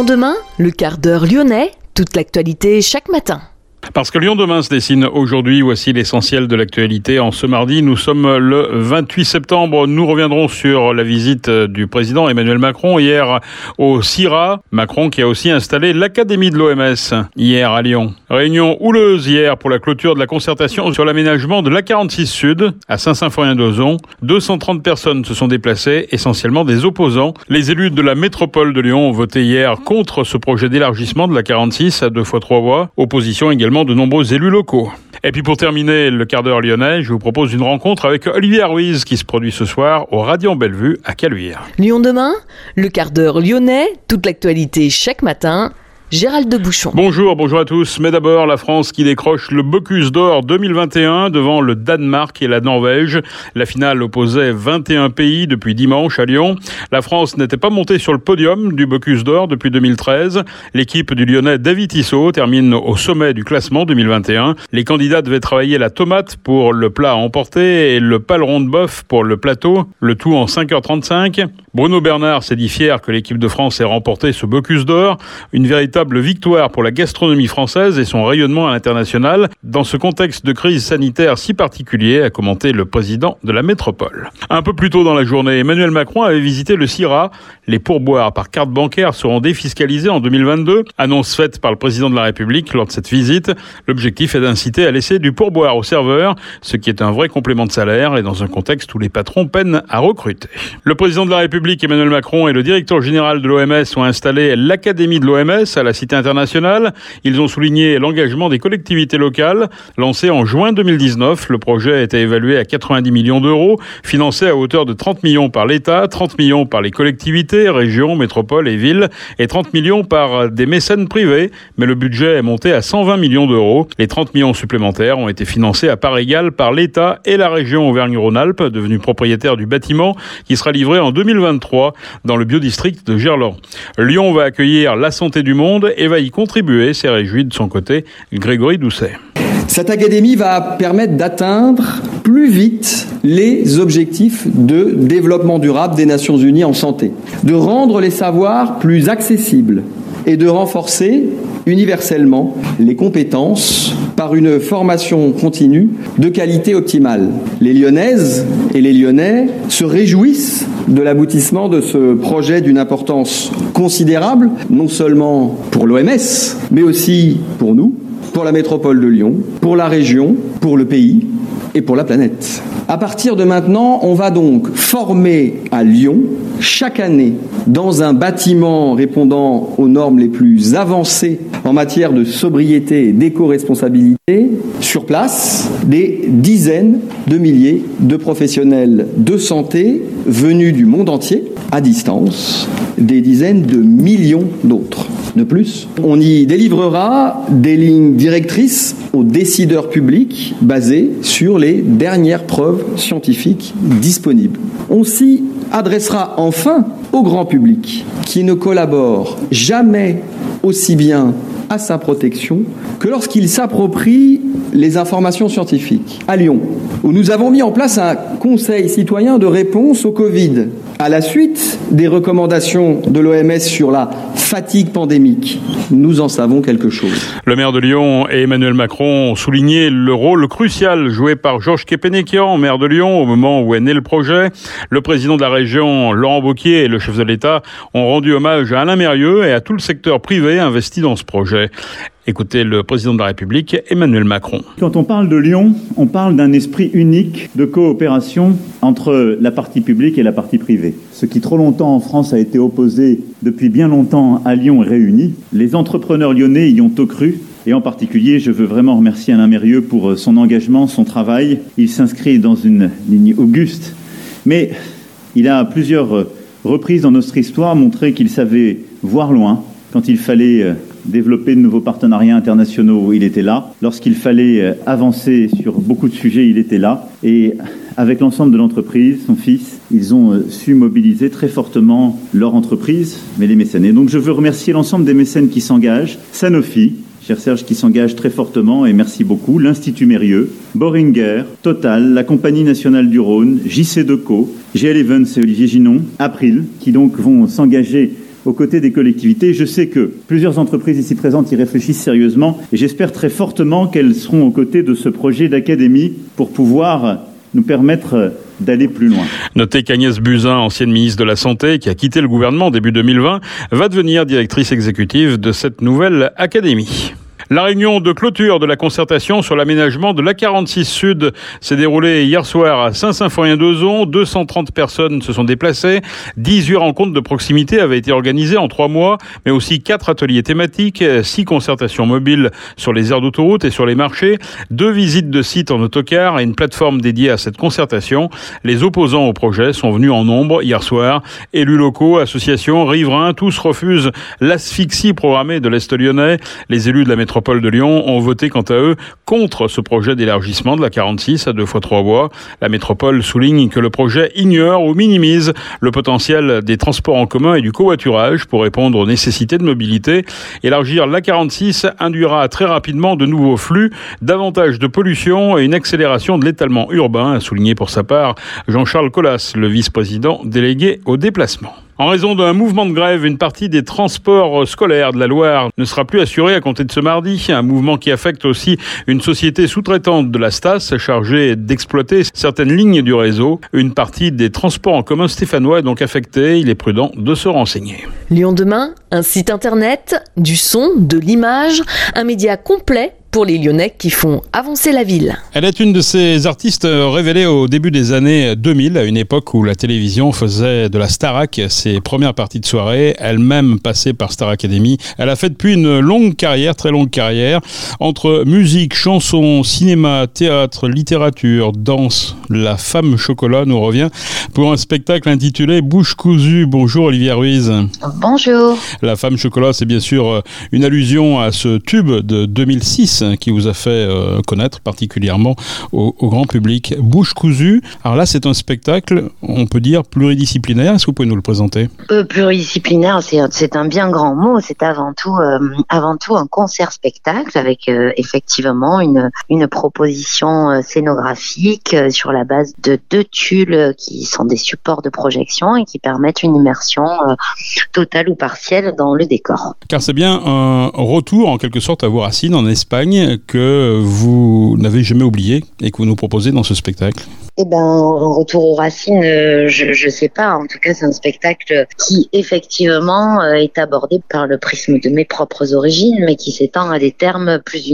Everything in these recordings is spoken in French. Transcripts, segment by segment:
Lyon demain, le quart d'heure lyonnais, toute l'actualité chaque matin. Parce que Lyon demain se dessine aujourd'hui, voici l'essentiel de l'actualité. En ce mardi, nous sommes le 28 septembre. Nous reviendrons sur la visite du président Emmanuel Macron hier au CIRA. Macron qui a aussi installé l'Académie de l'OMS hier à Lyon. Réunion houleuse hier pour la clôture de la concertation sur l'aménagement de l'A46 Sud à Saint-Symphorien-d'Ozon. 230 personnes se sont déplacées, essentiellement des opposants. Les élus de la métropole de Lyon ont voté hier contre ce projet d'élargissement de l'A46 à 2 fois 3 voies. Opposition également de nombreux élus locaux. Et puis pour terminer le quart d'heure lyonnais, je vous propose une rencontre avec Olivier Ruiz qui se produit ce soir au Radiant Bellevue à Caluire. Lyon demain, le quart d'heure lyonnais, toute l'actualité chaque matin. Gérald de Bouchon. Bonjour à tous. Mais d'abord, la France qui décroche le Bocuse d'Or 2021 devant le Danemark et la Norvège. La finale opposait 21 pays depuis dimanche à Lyon. La France n'était pas montée sur le podium du Bocuse d'Or depuis 2013. L'équipe du Lyonnais David Tissot termine au sommet du classement 2021. Les candidats devaient travailler la tomate pour le plat à emporter et le paleron de bœuf pour le plateau, le tout en 5h35. Bruno Bernard s'est dit fier que l'équipe de France ait remporté ce Bocuse d'Or. Une véritable victoire pour la gastronomie française et son rayonnement à l'international dans ce contexte de crise sanitaire si particulier, a commenté le président de la métropole. Un peu plus tôt dans la journée, Emmanuel Macron avait visité le CIRA. Les pourboires par carte bancaire seront défiscalisés en 2022. Annonce faite par le président de la République lors de cette visite. L'objectif est d'inciter à laisser du pourboire aux serveurs, ce qui est un vrai complément de salaire et dans un contexte où les patrons peinent à recruter. Le président de la République, Emmanuel Macron, et le directeur général de l'OMS ont installé l'Académie de l'OMS à la Cité internationale. Ils ont souligné l'engagement des collectivités locales. Lancé en juin 2019, le projet a été évalué à 90 millions d'euros, financé à hauteur de 30 millions par l'État, 30 millions par les collectivités, régions, métropoles et villes, et 30 millions par des mécènes privés. Mais le budget est monté à 120 millions d'euros. Les 30 millions supplémentaires ont été financés à part égale par l'État et la région Auvergne-Rhône-Alpes, devenue propriétaire du bâtiment, qui sera livré en 2023 dans le biodistrict de Gerland. Lyon va accueillir la santé du monde et va y contribuer, s'est réjoui de son côté Grégory Doucet. Cette académie va permettre d'atteindre plus vite les objectifs de développement durable des Nations Unies en santé, de rendre les savoirs plus accessibles et de renforcer universellement les compétences par une formation continue de qualité optimale. Les Lyonnaises et les Lyonnais se réjouissent de l'aboutissement de ce projet d'une importance considérable, non seulement pour l'OMS, mais aussi pour nous, pour la métropole de Lyon, pour la région, pour le pays et pour la planète. À partir de maintenant, on va donc former à Lyon, chaque année, dans un bâtiment répondant aux normes les plus avancées en matière de sobriété et d'éco-responsabilité, sur place, des dizaines de milliers de professionnels de santé venus du monde entier, à distance, des dizaines de millions d'autres. De plus, on y délivrera des lignes directrices aux décideurs publics basées sur les dernières preuves scientifiques disponibles. On s'y adressera enfin au grand public qui ne collabore jamais aussi bien à sa protection que lorsqu'il s'approprie les informations scientifiques. À Lyon, où nous avons mis en place un conseil citoyen de réponse au Covid, à la suite des recommandations de l'OMS sur la fatigue pandémique, nous en savons quelque chose. Le maire de Lyon et Emmanuel Macron ont souligné le rôle crucial joué par Georges Képénékian, maire de Lyon, au moment où est né le projet. Le président de la région, Laurent Wauquiez, et le chef de l'État ont rendu hommage à Alain Mérieux et à tout le secteur privé investi dans ce projet. Écoutez le président de la République, Emmanuel Macron. Quand on parle de Lyon, on parle d'un esprit unique de coopération entre la partie publique et la partie privée. Ce qui trop longtemps en France a été opposé depuis bien longtemps à Lyon est réuni. Les entrepreneurs lyonnais y ont tout cru. Et en particulier, je veux vraiment remercier Alain Mérieux pour son engagement, son travail. Il s'inscrit dans une ligne auguste. Mais il a à plusieurs reprises dans notre histoire montré qu'il savait voir loin quand il fallait développer de nouveaux partenariats internationaux, il était là. Lorsqu'il fallait avancer sur beaucoup de sujets, il était là. Et avec l'ensemble de l'entreprise, son fils, ils ont su mobiliser très fortement leur entreprise, mais les mécènes. Et donc je veux remercier l'ensemble des mécènes qui s'engagent, Sanofi, cher Serge, qui s'engage très fortement, et merci beaucoup, l'Institut Mérieux, Boehringer, Total, la Compagnie nationale du Rhône, JC Decaux, GL Evans et Olivier Ginon, April, qui donc vont s'engager aux côtés des collectivités. Je sais que plusieurs entreprises ici présentes y réfléchissent sérieusement et j'espère très fortement qu'elles seront aux côtés de ce projet d'académie pour pouvoir nous permettre d'aller plus loin. Notez qu'Agnès Buzyn, ancienne ministre de la Santé, qui a quitté le gouvernement début 2020, va devenir directrice exécutive de cette nouvelle académie. La réunion de clôture de la concertation sur l'aménagement de l'A46 Sud s'est déroulée hier soir à Saint-Symphorien-d'Ozon. 230 personnes se sont déplacées. 18 rencontres de proximité avaient été organisées en 3 mois, mais aussi 4 ateliers thématiques, 6 concertations mobiles sur les aires d'autoroute et sur les marchés, 2 visites de sites en autocar et une plateforme dédiée à cette concertation. Les opposants au projet sont venus en nombre hier soir. Élus locaux, associations, riverains, tous refusent l'asphyxie programmée de l'Est lyonnais. Les élus de la métropole de Lyon ont voté quant à eux contre ce projet d'élargissement de la 46 à 2 fois 3 voies. La métropole souligne que le projet ignore ou minimise le potentiel des transports en commun et du covoiturage pour répondre aux nécessités de mobilité. Élargir la 46 induira très rapidement de nouveaux flux, davantage de pollution et une accélération de l'étalement urbain, a souligné pour sa part Jean-Charles Collas, le vice-président délégué au déplacement. En raison d'un mouvement de grève, une partie des transports scolaires de la Loire ne sera plus assurée à compter de ce mardi. Un mouvement qui affecte aussi une société sous-traitante de la Stas chargée d'exploiter certaines lignes du réseau. Une partie des transports en commun stéphanois est donc affectée. Il est prudent de se renseigner. Lyon demain, un site internet, du son, de l'image, un média complet pour les Lyonnais qui font avancer la ville. Elle est une de ces artistes révélées au début des années 2000, à une époque où la télévision faisait de la Starac ses premières parties de soirée, elle-même passée par Star Academy. Elle a fait depuis une longue carrière, très longue carrière, entre musique, chansons, cinéma, théâtre, littérature, danse. La femme chocolat nous revient pour un spectacle intitulé Bouche cousue. Bonjour Olivia Ruiz. Bonjour. La femme chocolat, c'est bien sûr une allusion à ce tube de 2006 qui vous a fait connaître particulièrement au grand public. Bouche cousue, alors là c'est un spectacle, on peut dire pluridisciplinaire, est-ce que vous pouvez nous le présenter ? Pluridisciplinaire, c'est un bien grand mot, c'est avant tout un concert-spectacle avec effectivement une proposition scénographique sur la base de 2 tulles qui sont des supports de projection et qui permettent une immersion totale ou partielle dans le décor. Car c'est bien un retour en quelque sorte à vos racines en Espagne que vous n'avez jamais oublié et que vous nous proposez dans ce spectacle. Eh ben, un retour aux racines, je sais pas. En tout cas, c'est un spectacle qui, effectivement, est abordé par le prisme de mes propres origines, mais qui s'étend à des thèmes plus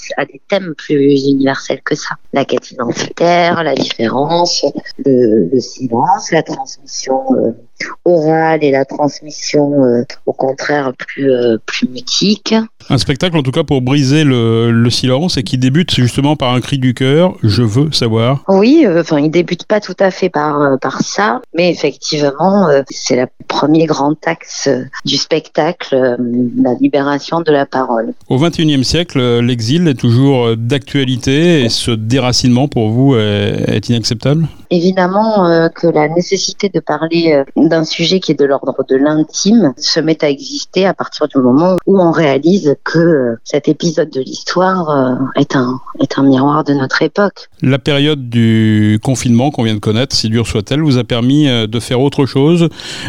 universels que ça. La quête identitaire, la différence, le silence, la transmission orale et la transmission, au contraire, plus mutique. Un spectacle, en tout cas, pour briser le silence et qui débute justement par un cri du cœur. Je veux savoir. Oui, il débute pas tout à fait par ça, mais effectivement, c'est le premier grand axe du spectacle, la libération de la parole. Au XXIe siècle, l'exil est toujours d'actualité et ce déracinement pour vous est inacceptable ? Évidemment que la nécessité de parler d'un sujet qui est de l'ordre de l'intime se met à exister à partir du moment où on réalise que cet épisode de l'histoire est un miroir de notre époque. La période du confinement qu'on vient de connaître, si dure soit-elle, vous a permis de faire autre chose,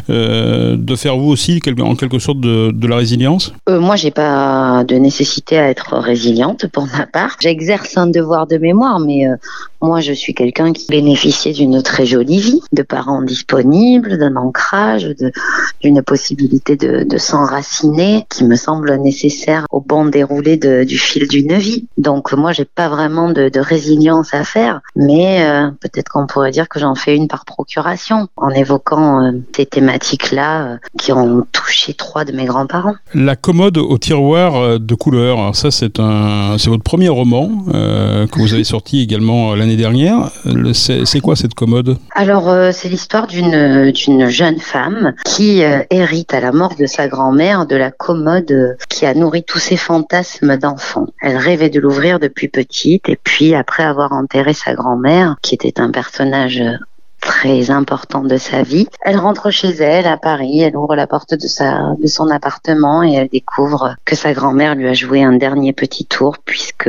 de faire vous aussi en quelque sorte de la résilience ? Moi, j'ai pas de nécessité à être résiliente pour ma part. J'exerce un devoir de mémoire, mais moi, je suis quelqu'un qui bénéficiait d'une très jolie vie, de parents disponibles, d'un ancrage, d'une possibilité de s'enraciner qui me semble nécessaire au bon déroulé du fil d'une vie. Donc moi, j'ai pas vraiment de résilience à faire, mais peut-être qu'on pourrait dire que j'en fais une par procuration, en évoquant ces thématiques-là qui ont touché 3 de mes grands-parents. La commode au tiroir de couleur, alors ça c'est votre premier roman que vous avez sorti également l'année dernière. C'est quoi cette commode ? Alors c'est l'histoire d'une jeune femme qui hérite à la mort de sa grand-mère de la commode qui a nourri tous ses fantasmes d'enfant. Elle rêvait de l'ouvrir depuis petite et puis après avoir enterré sa grand-mère, qui était un personnage très important de sa vie, elle rentre chez elle à Paris, elle ouvre la porte de son appartement et elle découvre que sa grand-mère lui a joué un dernier petit tour puisque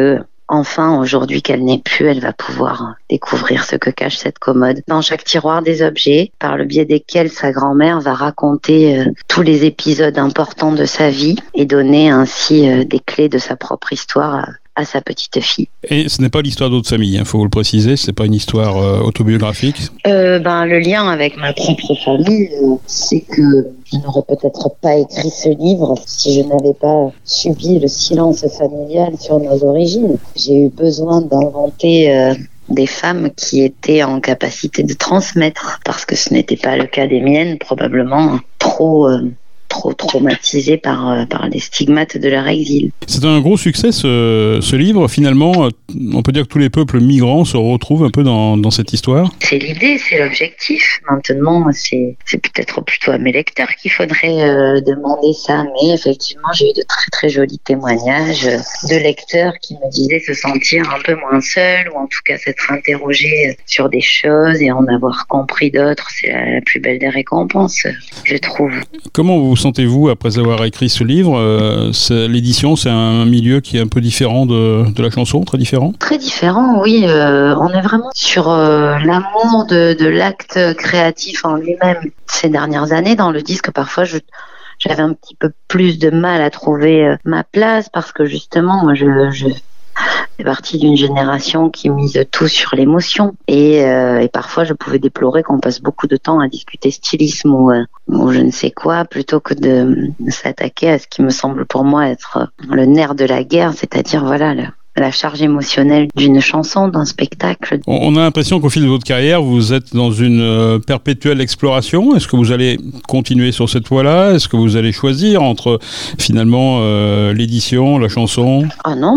enfin, aujourd'hui qu'elle n'est plus, elle va pouvoir découvrir ce que cache cette commode. Dans chaque tiroir des objets, par le biais desquels sa grand-mère va raconter tous les épisodes importants de sa vie et donner ainsi des clés de sa propre histoire à sa petite fille. Et ce n'est pas l'histoire d'autres familles, il faut le préciser, c'est pas une histoire autobiographique. Le lien avec ma propre famille, c'est que je n'aurais peut-être pas écrit ce livre si je n'avais pas subi le silence familial sur nos origines. J'ai eu besoin d'inventer des femmes qui étaient en capacité de transmettre, parce que ce n'était pas le cas des miennes, probablement trop traumatisées par les stigmates de leur exil. C'est un gros succès ce livre. Finalement, on peut dire que tous les peuples migrants se retrouvent un peu dans cette histoire. C'est l'idée, c'est l'objectif. Maintenant, c'est peut-être plutôt à mes lecteurs qu'il faudrait demander ça. Mais effectivement, j'ai eu de très très jolis témoignages de lecteurs qui me disaient se sentir un peu moins seuls, ou en tout cas s'être interrogés sur des choses et en avoir compris d'autres. C'est la plus belle des récompenses, je trouve. Comment vous sentez-vous après avoir écrit ce livre ? L'édition, c'est un milieu qui est un peu différent de la chanson, très différent ? Très différent, oui. On est vraiment sur l'amour de l'acte créatif en lui-même. Ces dernières années, dans le disque, parfois, j'avais un petit peu plus de mal à trouver ma place, parce que justement, moi, je fais partie d'une génération qui mise tout sur l'émotion, et parfois je pouvais déplorer qu'on passe beaucoup de temps à discuter stylisme ou je ne sais quoi, plutôt que de s'attaquer à ce qui me semble pour moi être le nerf de la guerre, c'est-à-dire la charge émotionnelle d'une chanson, d'un spectacle. On a l'impression qu'au fil de votre carrière, vous êtes dans une perpétuelle exploration. Est-ce que vous allez continuer sur cette voie-là ? Est-ce que vous allez choisir entre, finalement, l'édition, la chanson ? Ah non,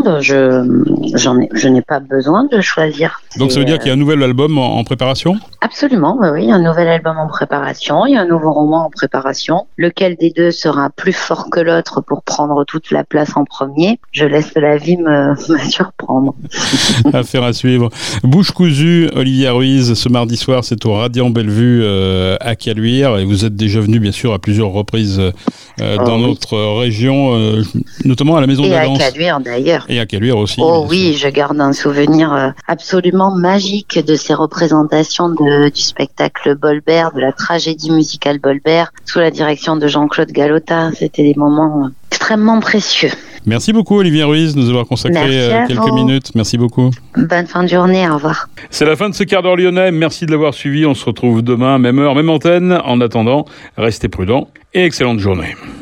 je n'ai pas besoin de choisir. Donc ça veut dire qu'il y a un nouvel album en préparation ? Absolument, oui, un nouvel album en préparation, il y a un nouveau roman en préparation. Lequel des deux sera plus fort que l'autre pour prendre toute la place en premier ? Je laisse la vie me surprendre. Affaire à suivre. Bouche cousue, Olivia Ruiz, ce mardi soir, c'est au Radiant Bellevue à Caluire, et vous êtes déjà venu bien sûr à plusieurs reprises dans notre région, notamment à la Maison de la Danse. Et à Caluire d'ailleurs. Et à Caluire aussi. Oh oui, je garde un souvenir absolument magique de ces représentations du spectacle Bolbert, de la tragédie musicale Bolbert, sous la direction de Jean-Claude Galota. C'était des moments extrêmement précieux. Merci beaucoup Olivia Ruiz de nous avoir consacré quelques minutes. Merci beaucoup. Bonne fin de journée, au revoir. C'est la fin de ce quart d'heure lyonnais. Merci de l'avoir suivi. On se retrouve demain, même heure, même antenne. En attendant, restez prudents et excellente journée.